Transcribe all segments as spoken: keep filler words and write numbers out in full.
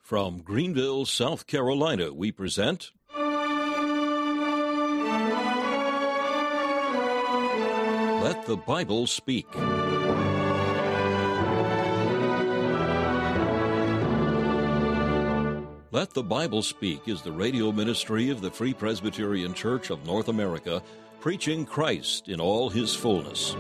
From Greenville, South Carolina, we present Let the Bible Speak. Let the Bible Speak is the radio ministry of the Free Presbyterian Church of North America, preaching Christ in all his fullness.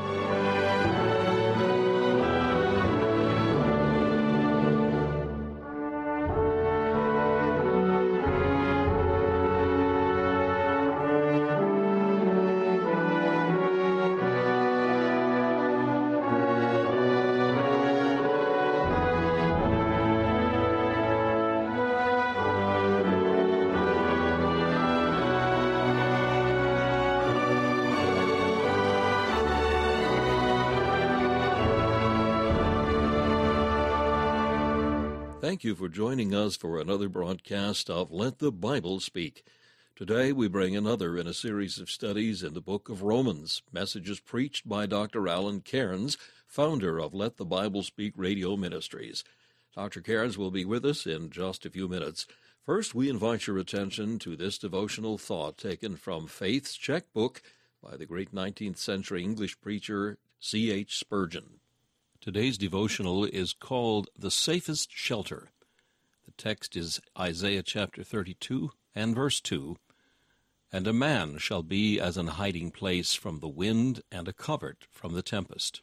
Thank you for joining us for another broadcast of Let the Bible Speak. Today we bring another in a series of studies in the book of Romans, messages preached by Doctor Alan Cairns, founder of Let the Bible Speak Radio Ministries. Doctor Cairns will be with us in just a few minutes. First, we invite your attention to this devotional thought taken from Faith's Checkbook by the great nineteenth century English preacher C H Spurgeon. Today's devotional is called The Safest Shelter. The text is Isaiah chapter thirty-two and verse two. And a man shall be as an hiding place from the wind and a covert from the tempest.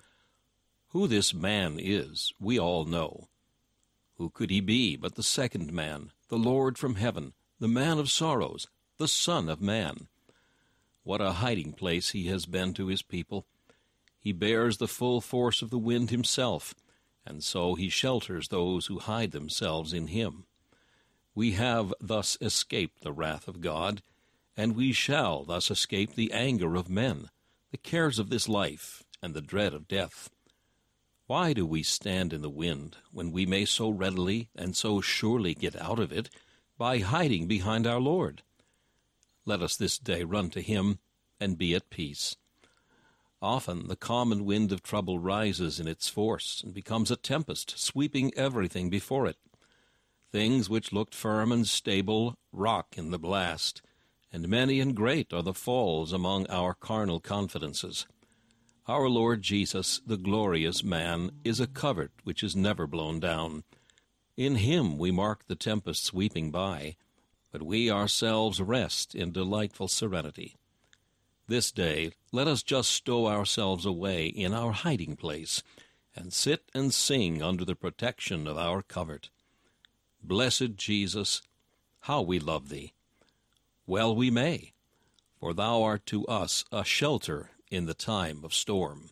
Who this man is, we all know. Who could he be but the second man, the Lord from heaven, the man of sorrows, the Son of Man? What a hiding place he has been to his people. He bears the full force of the wind himself, and so he shelters those who hide themselves in him. We have thus escaped the wrath of God, and we shall thus escape the anger of men, the cares of this life, and the dread of death. Why do we stand in the wind, when we may so readily and so surely get out of it by hiding behind our Lord? Let us this day run to him and be at peace. Often the common wind of trouble rises in its force and becomes a tempest, sweeping everything before it. Things which looked firm and stable rock in the blast, and many and great are the falls among our carnal confidences. Our Lord Jesus, the glorious man, is a covert which is never blown down. In him we mark the tempest sweeping by, but we ourselves rest in delightful serenity. This day, let us just stow ourselves away in our hiding place, and sit and sing under the protection of our covert. Blessed Jesus, how we love thee! Well we may, for thou art to us a shelter in the time of storm.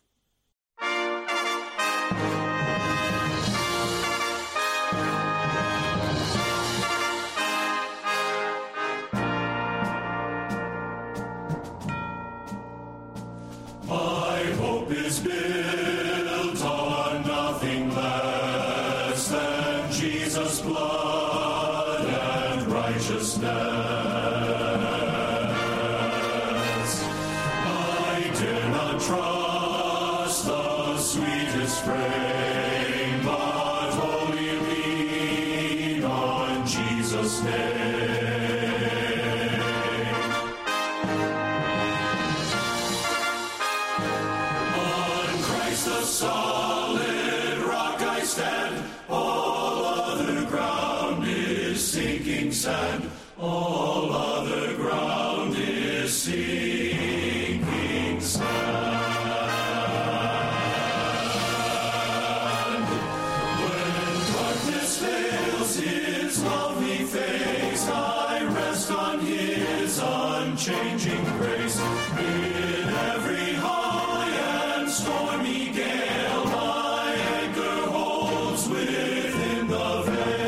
Is built on nothing less than Jesus' blood and righteousness. I dare not trust the sweetest frame, but wholly lean on Jesus' name. The solid rock I stand, all other ground is sinking sand, all other ground is sinking sand. When darkness veils his lovely face, I rest on his unchanging grace. In every high and stormy gale, my anchor holds within the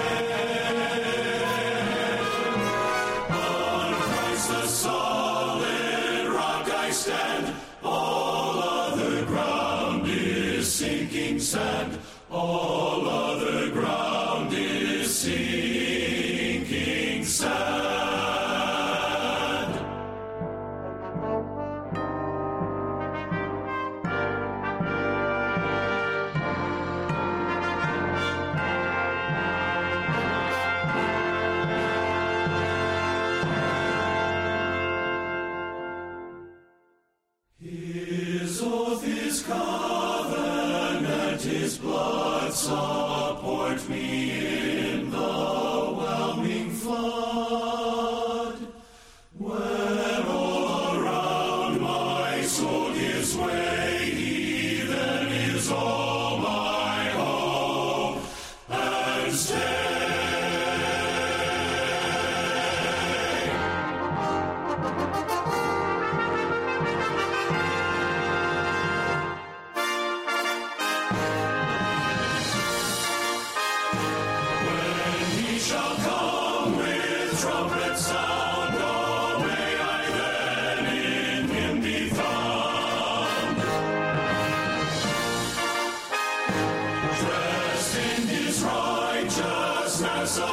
veil. On Christ the solid rock I stand, all other ground is sinking sand, all other ground is sinking sand.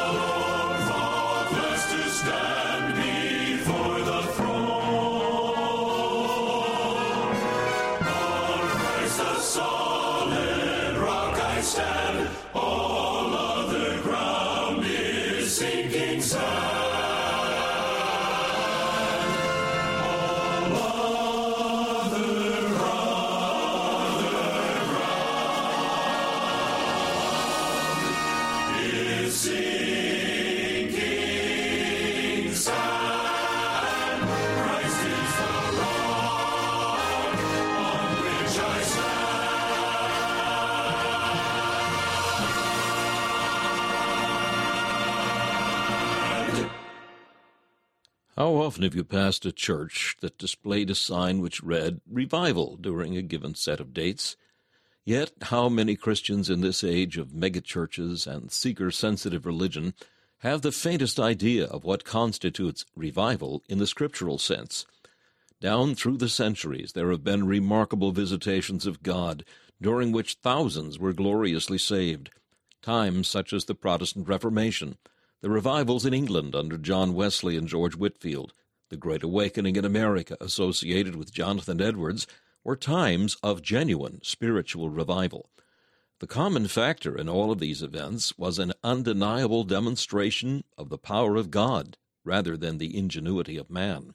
solemn, faultless to stand before the throne. On Christ the solid rock I stand, all other ground is sinking sand. How often have you passed a church that displayed a sign which read "Revival" during a given set of dates? Yet how many Christians in this age of megachurches and seeker-sensitive religion have the faintest idea of what constitutes revival in the scriptural sense? Down through the centuries there have been remarkable visitations of God, during which thousands were gloriously saved. Times such as the Protestant Reformation, the revivals in England under John Wesley and George Whitefield, the Great Awakening in America associated with Jonathan Edwards, were times of genuine spiritual revival. The common factor in all of these events was an undeniable demonstration of the power of God rather than the ingenuity of man.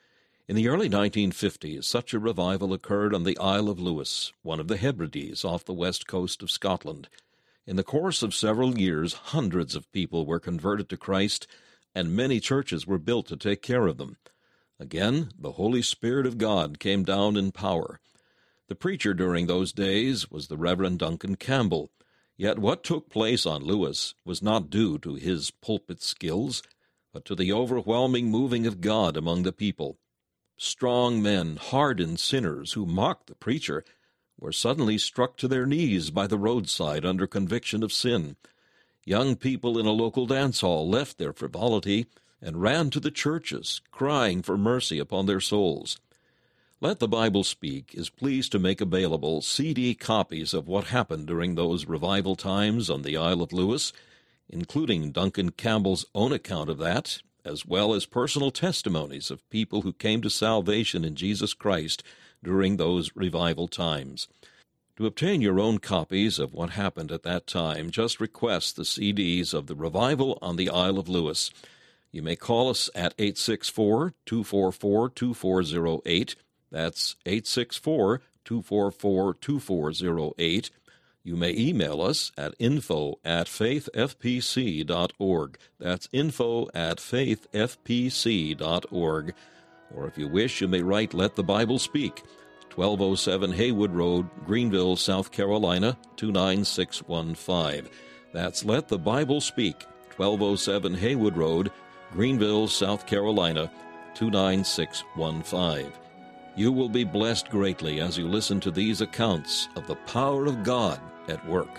In the early nineteen fifties, such a revival occurred on the Isle of Lewis, one of the Hebrides off the west coast of Scotland. In the course of several years, hundreds of people were converted to Christ, and many churches were built to take care of them. Again, the Holy Spirit of God came down in power. The preacher during those days was the Reverend Duncan Campbell, yet what took place on Lewis was not due to his pulpit skills, but to the overwhelming moving of God among the people. Strong men, hardened sinners who mocked the preacher, were suddenly struck to their knees by the roadside under conviction of sin. Young people in a local dance hall left their frivolity and ran to the churches, crying for mercy upon their souls. Let the Bible Speak is pleased to make available C D copies of what happened during those revival times on the Isle of Lewis, including Duncan Campbell's own account of that, as well as personal testimonies of people who came to salvation in Jesus Christ during those revival times. To obtain your own copies of what happened at that time, just request the C Ds of the Revival on the Isle of Lewis. You may call us at eight six four, two four four, two four zero eight. That's eight six four, two four four, two four zero eight. You may email us at info at faithfpc dot org. That's info at faithfpc dot org. Or if you wish, you may write Let the Bible Speak, twelve oh seven Haywood Road, Greenville, South Carolina, two nine six one five. That's Let the Bible Speak, twelve oh seven Haywood Road, Greenville, South Carolina, two nine six one five. You will be blessed greatly as you listen to these accounts of the power of God at work.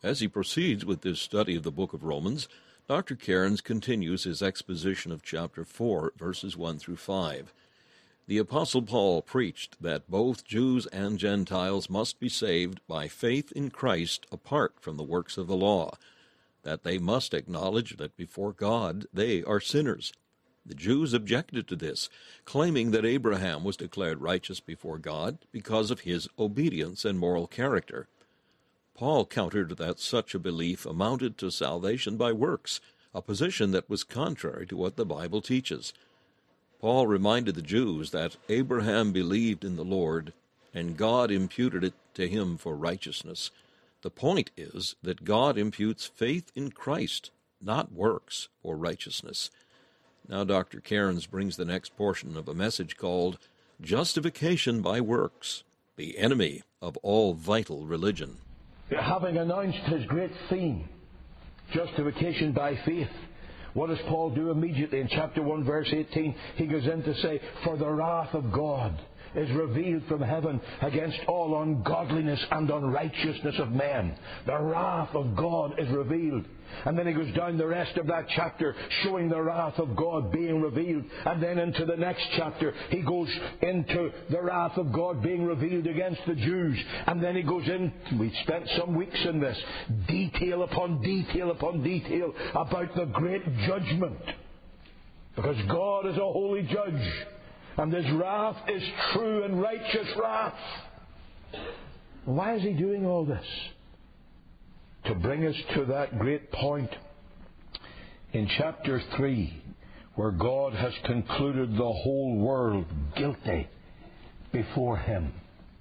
As he proceeds with this study of the book of Romans, Doctor Cairns continues his exposition of chapter four, verses one through five. The Apostle Paul preached that both Jews and Gentiles must be saved by faith in Christ apart from the works of the law, that they must acknowledge that before God they are sinners. The Jews objected to this, claiming that Abraham was declared righteous before God because of his obedience and moral character. Paul countered that such a belief amounted to salvation by works, a position that was contrary to what the Bible teaches. Paul reminded the Jews that Abraham believed in the Lord, and God imputed it to him for righteousness. The point is that God imputes faith in Christ, not works, for righteousness. Now Doctor Cairns brings the next portion of a message called Justification by Works, the Enemy of All Vital Religion. Having announced his great theme, justification by faith, what does Paul do immediately in chapter one, verse eighteen? He goes in to say, for the wrath of God is revealed from heaven against all ungodliness and unrighteousness of men. The wrath of God is revealed. And then he goes down the rest of that chapter showing the wrath of God being revealed. And then into the next chapter he goes into the wrath of God being revealed against the Jews. And then he goes in, we spent some weeks in this, detail upon detail upon detail about the great judgment. Because God is a holy judge. And His wrath is true and righteous wrath. Why is He doing all this? To bring us to that great point in chapter three, where God has concluded the whole world guilty before Him.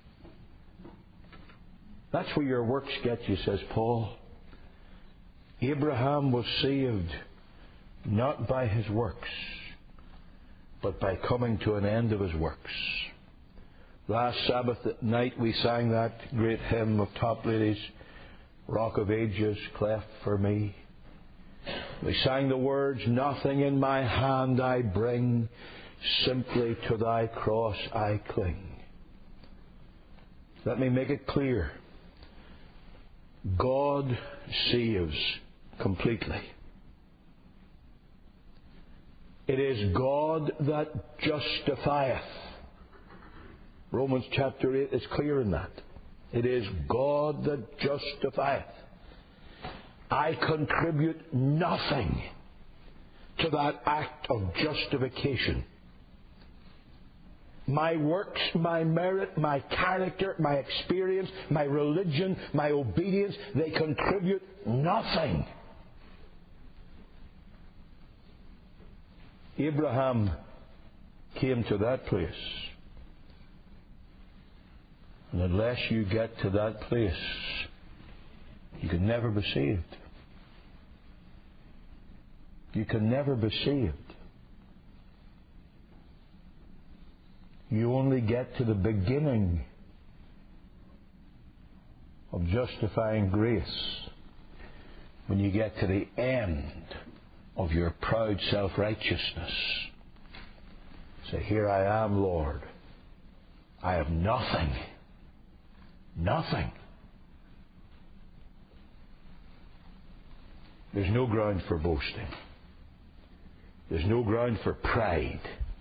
That's where your works get you, says Paul. Abraham was saved not by his works, but by coming to an end of his works. Last Sabbath night we sang that great hymn of Topladies, Rock of Ages, cleft for me. We sang the words, nothing in my hand I bring, simply to thy cross I cling. Let me make it clear. God saves completely. It is God that justifieth. Romans chapter eight is clear in that. It is God that justifieth. I contribute nothing to that act of justification. My works, my merit, my character, my experience, my religion, my obedience, they contribute nothing. Abraham came to that place. And unless you get to that place, you can never be saved. You can never be saved. You only get to the beginning of justifying grace when you get to the end of your proud self-righteousness. Say, here I am, Lord. I have nothing. Nothing. There's no ground for boasting. There's no ground for pride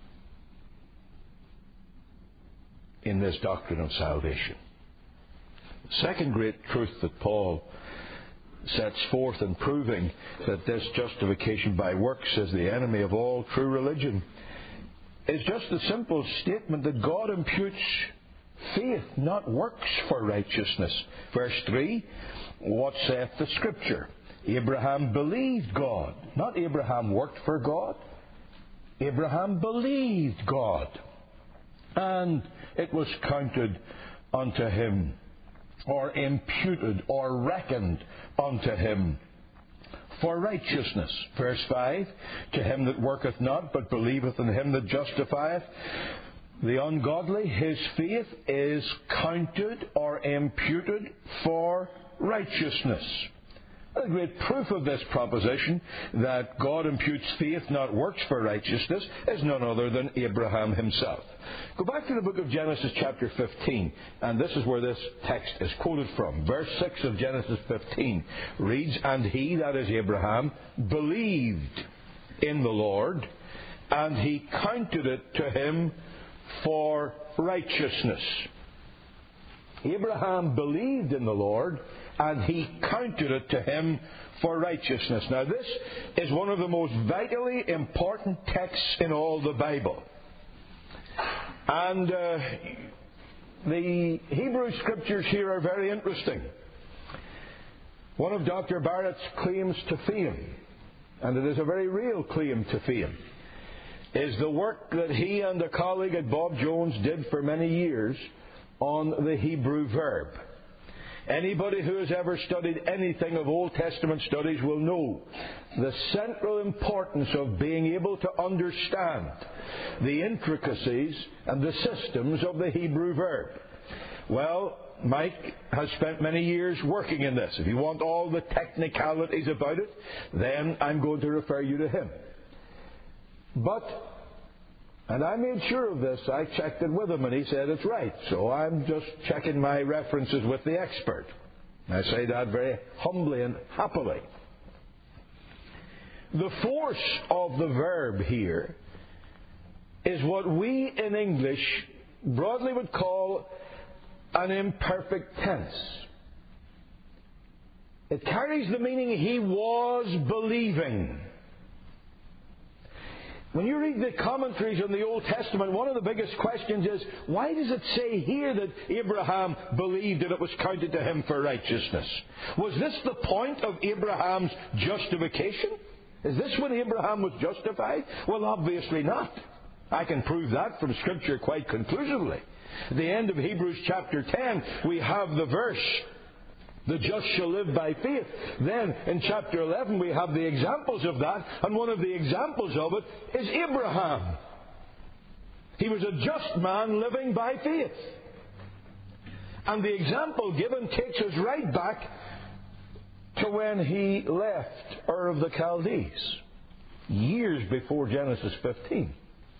in this doctrine of salvation. The second great truth that Paul sets forth in proving that this justification by works is the enemy of all true religion is just the simple statement that God imputes faith, not works, for righteousness. Verse three, what saith the Scripture? Abraham believed God. Not Abraham worked for God. Abraham believed God. And it was counted unto him, or imputed, or reckoned unto him for righteousness. Verse five, to him that worketh not, but believeth in him that justifieth the ungodly, his faith is counted or imputed for righteousness. A great proof of this proposition, that God imputes faith, not works, for righteousness, is none other than Abraham himself. Go back to the book of Genesis chapter fifteen, and this is where this text is quoted from. Verse six of Genesis fifteen reads, "And he," that is Abraham, "believed in the Lord, and he counted it to him for righteousness." Abraham believed in the Lord, and he counted it to him for righteousness. Now, this is one of the most vitally important texts in all the Bible. And uh, the Hebrew Scriptures here are very interesting. One of Doctor Barrett's claims to fame, and it is a very real claim to fame, is the work that he and a colleague at Bob Jones did for many years on the Hebrew verb. Anybody who has ever studied anything of Old Testament studies will know the central importance of being able to understand the intricacies and the systems of the Hebrew verb. Well, Mike has spent many years working in this. If you want all the technicalities about it, then I'm going to refer you to him. But, and I made sure of this, I checked it with him and he said it's right. So I'm just checking my references with the expert. I say that very humbly and happily. The force of the verb here is what we in English broadly would call an imperfect tense. It carries the meaning he was believing. When you read the commentaries on the Old Testament, one of the biggest questions is, why does it say here that Abraham believed and it was counted to him for righteousness? Was this the point of Abraham's justification? Is this when Abraham was justified? Well, obviously not. I can prove that from Scripture quite conclusively. At the end of Hebrews chapter ten, we have the verse, "The just shall live by faith." Then in chapter eleven we have the examples of that, and one of the examples of it is Abraham. He was a just man living by faith. And the example given takes us right back to when he left Ur of the Chaldees, years before Genesis fifteen.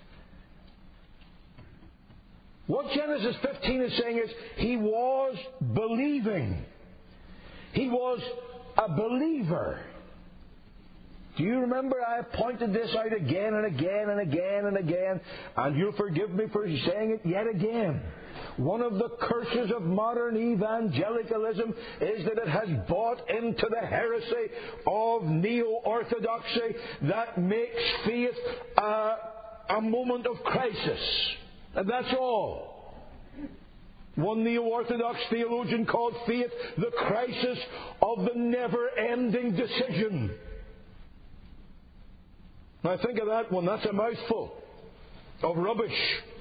What Genesis fifteen is saying is, he was believing. He was a believer. Do you remember I have pointed this out again and again and again and again, and you'll forgive me for saying it yet again. One of the curses of modern evangelicalism is that it has bought into the heresy of neo-orthodoxy that makes faith a, a moment of crisis. And that's all. One neo-Orthodox theologian called faith the crisis of the never-ending decision. Now think of that one. That's a mouthful of rubbish.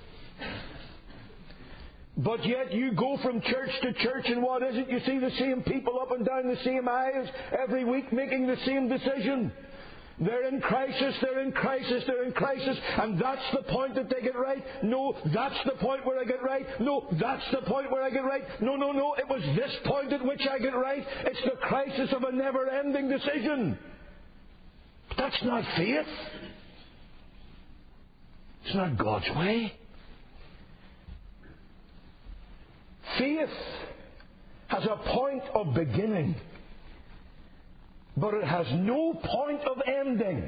But yet you go from church to church, and what is it? You see the same people up and down the same aisles every week making the same decision. They're in crisis, they're in crisis, they're in crisis, and that's the point that they get right. No, that's the point where I get right. No, that's the point where I get right. No, no, no, it was this point at which I get right. It's the crisis of a never-ending decision. But that's not faith. It's not God's way. Faith has a point of beginning, but it has no point of ending.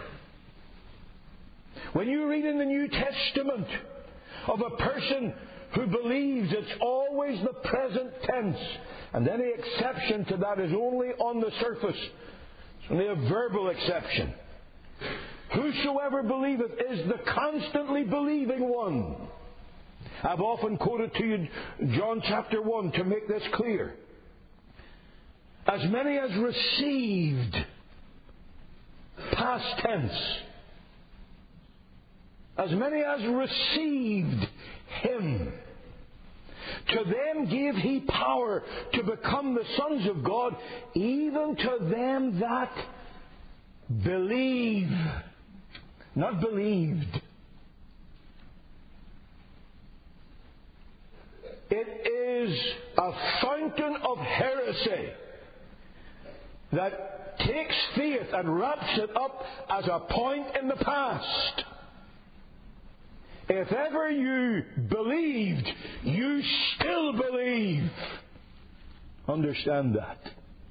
When you read in the New Testament of a person who believes, it's always the present tense. And any exception to that is only on the surface. It's only a verbal exception. Whosoever believeth is the constantly believing one. I've often quoted to you John chapter one to make this clear. As many as received, past tense, as many as received Him, to them gave He power to become the sons of God, even to them that believe, not believed. It is a fountain of heresy that takes faith and wraps it up as a point in the past. If ever you believed, you still believe. Understand that.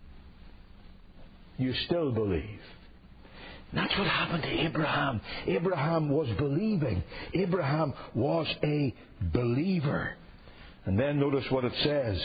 You still believe. And that's what happened to Abraham. Abraham was believing. Abraham was a believer. And then notice what it says.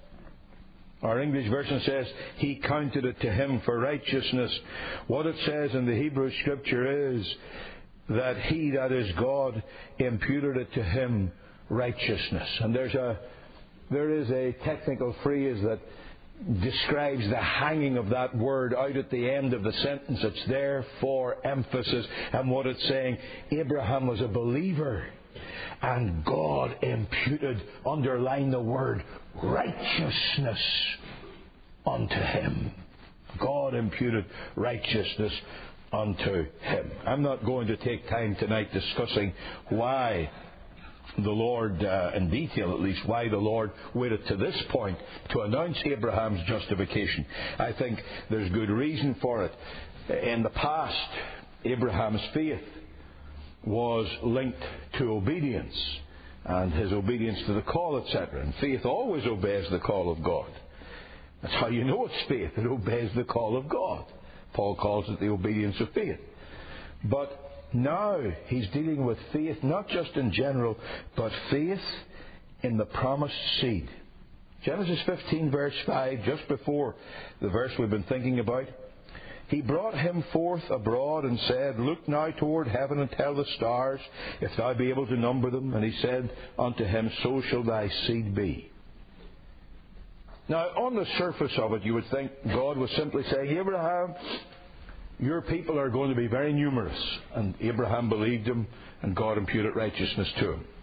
Our English version says, he counted it to him for righteousness. What it says in the Hebrew Scripture is that he, that is God, imputed it to him righteousness. And there's a, there is a technical phrase that describes the hanging of that word out at the end of the sentence. It's there for emphasis. And what it's saying, Abraham was a believer. And God imputed, underline the word, righteousness unto him. God imputed righteousness unto him. I'm not going to take time tonight discussing why the Lord, uh, in detail at least, why the Lord waited to this point to announce Abraham's justification. I think there's good reason for it. In the past, Abraham's faith was linked to obedience, and his obedience to the call, et cetera. And faith always obeys the call of God. That's how you know it's faith. It obeys the call of God. Paul calls it the obedience of faith. But now he's dealing with faith, not just in general, but faith in the promised seed. Genesis fifteen, verse five, just before the verse we've been thinking about. He brought him forth abroad and said, look now toward heaven and tell the stars, if thou be able to number them. And he said unto him, so shall thy seed be. Now, on the surface of it, you would think God was simply saying, Abraham, your people are going to be very numerous. And Abraham believed him, and God imputed righteousness to him.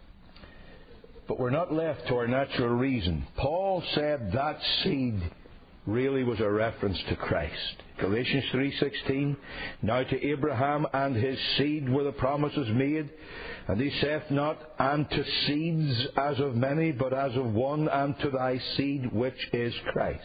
But we're not left to our natural reason. Paul said that seed really was a reference to Christ. Galatians three sixteen, now to Abraham and his seed were the promises made, and he saith not, and to seeds as of many, but as of one, and to thy seed which is Christ.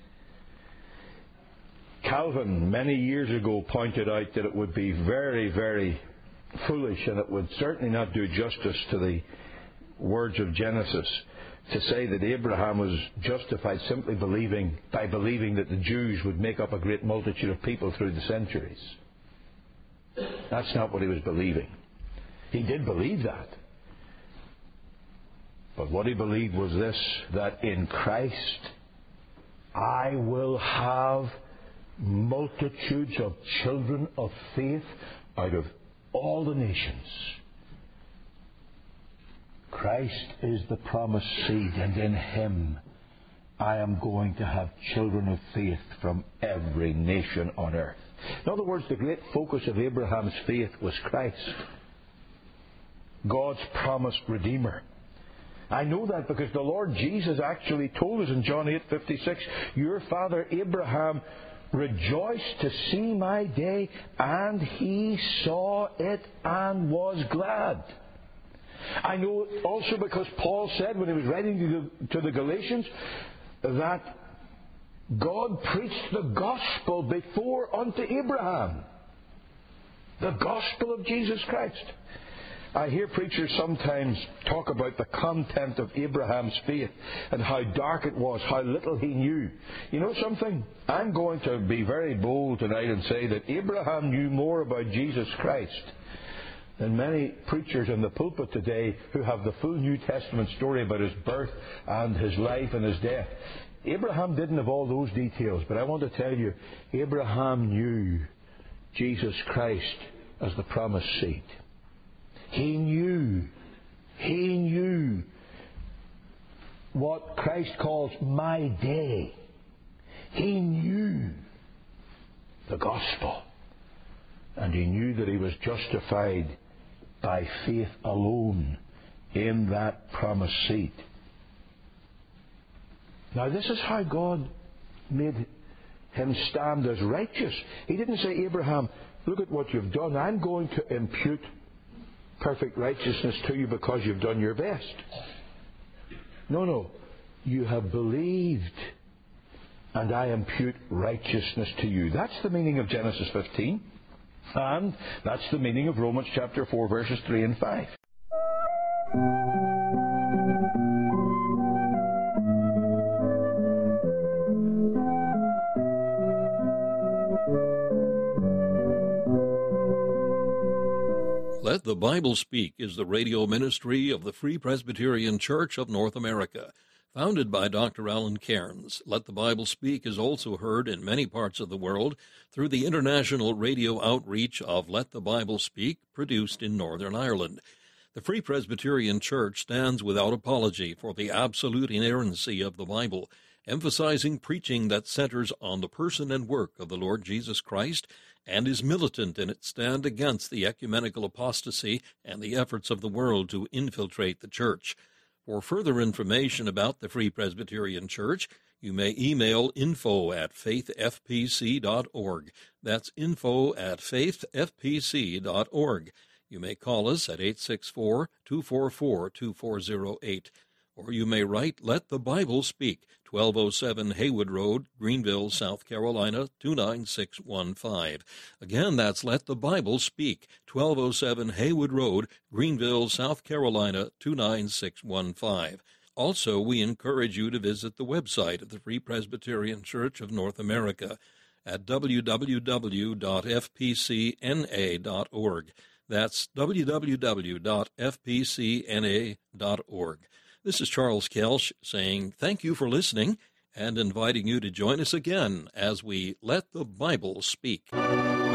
Calvin, many years ago, pointed out that it would be very, very foolish, and it would certainly not do justice to the words of Genesis, to say that Abraham was justified simply believing by believing that the Jews would make up a great multitude of people through the centuries. That's not what he was believing. He did believe that. But what he believed was this, that in Christ I will have multitudes of children of faith out of all the nations. Christ is the promised seed, and in him I am going to have children of faith from every nation on earth. In other words, the great focus of Abraham's faith was Christ, God's promised Redeemer. I know that because the Lord Jesus actually told us in John eight fifty-six, your father Abraham rejoiced to see my day, and he saw it and was glad. I know also because Paul said when he was writing to the, to the Galatians that God preached the gospel before unto Abraham. The gospel of Jesus Christ. I hear preachers sometimes talk about the content of Abraham's faith and how dark it was, how little he knew. You know something? I'm going to be very bold tonight and say that Abraham knew more about Jesus Christ than many preachers in the pulpit today who have the full New Testament story about his birth and his life and his death. Abraham didn't have all those details, but I want to tell you, Abraham knew Jesus Christ as the promised seed. He knew, he knew what Christ calls my day. He knew the gospel. And he knew that he was justified by faith alone in that promised seed. Now this is how God made him stand as righteous. He didn't say, Abraham, look at what you've done. I'm going to impute perfect righteousness to you because you've done your best. No, no. You have believed, and I impute righteousness to you. That's the meaning of Genesis fifteen. And that's the meaning of Romans chapter four, verses three and five. Let the Bible Speak is the radio ministry of the Free Presbyterian Church of North America. Founded by Doctor Alan Cairns, Let the Bible Speak is also heard in many parts of the world through the international radio outreach of Let the Bible Speak, produced in Northern Ireland. The Free Presbyterian Church stands without apology for the absolute inerrancy of the Bible, emphasizing preaching that centers on the person and work of the Lord Jesus Christ, and is militant in its stand against the ecumenical apostasy and the efforts of the world to infiltrate the church. For further information about the Free Presbyterian Church, you may email info at faith f p c dot org. That's info at faith f p c dot org. You may call us at eight six four, two four four, two four zero eight. Or you may write Let the Bible Speak, twelve oh seven Haywood Road, Greenville, South Carolina, two nine six one five. Again, that's Let the Bible Speak, twelve oh seven Haywood Road, Greenville, South Carolina, two nine six one five. Also, we encourage you to visit the website of the Free Presbyterian Church of North America at w w w dot f p c n a dot org. That's w w w dot f p c n a dot org. This is Charles Kelsch saying thank you for listening and inviting you to join us again as we Let the Bible Speak.